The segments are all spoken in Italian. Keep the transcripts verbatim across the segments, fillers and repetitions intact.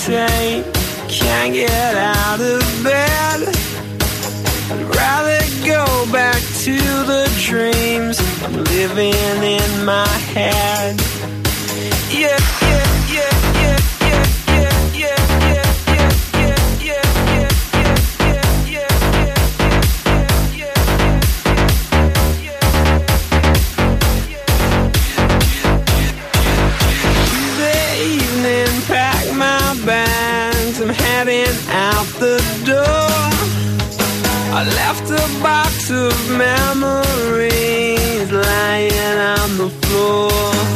insane. Can't get out of bed. I'd rather go back to the dreams I'm living in my head. Yeah, yeah, yeah, yeah, yeah, yeah, yeah, yeah, yeah, yeah, yeah, yeah, yeah, yeah, yeah, yeah. The evening, pack my bags, I'm heading out the door. I left a box of memories lying on the floor.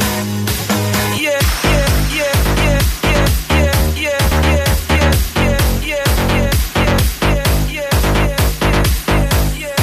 Yeah, yeah, yeah, yeah, yeah, yeah, yeah, yeah, yeah, yeah, yeah, yeah, yeah,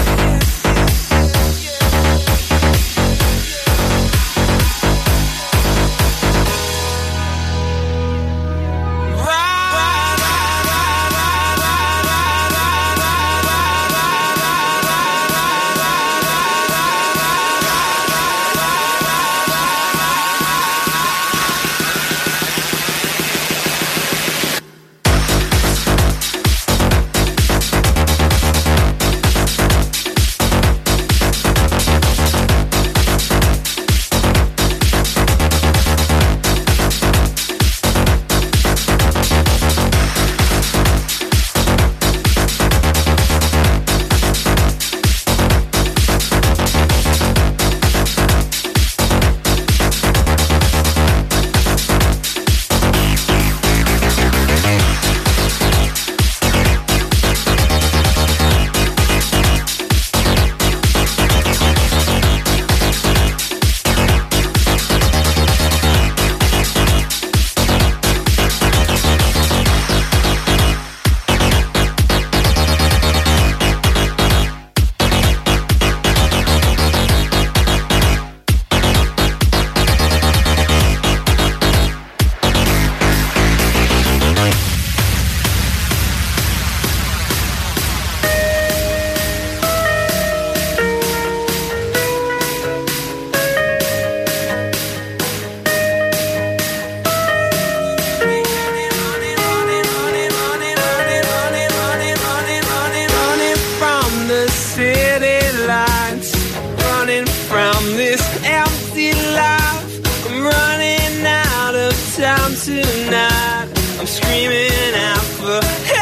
Tonight, I'm screaming out for help.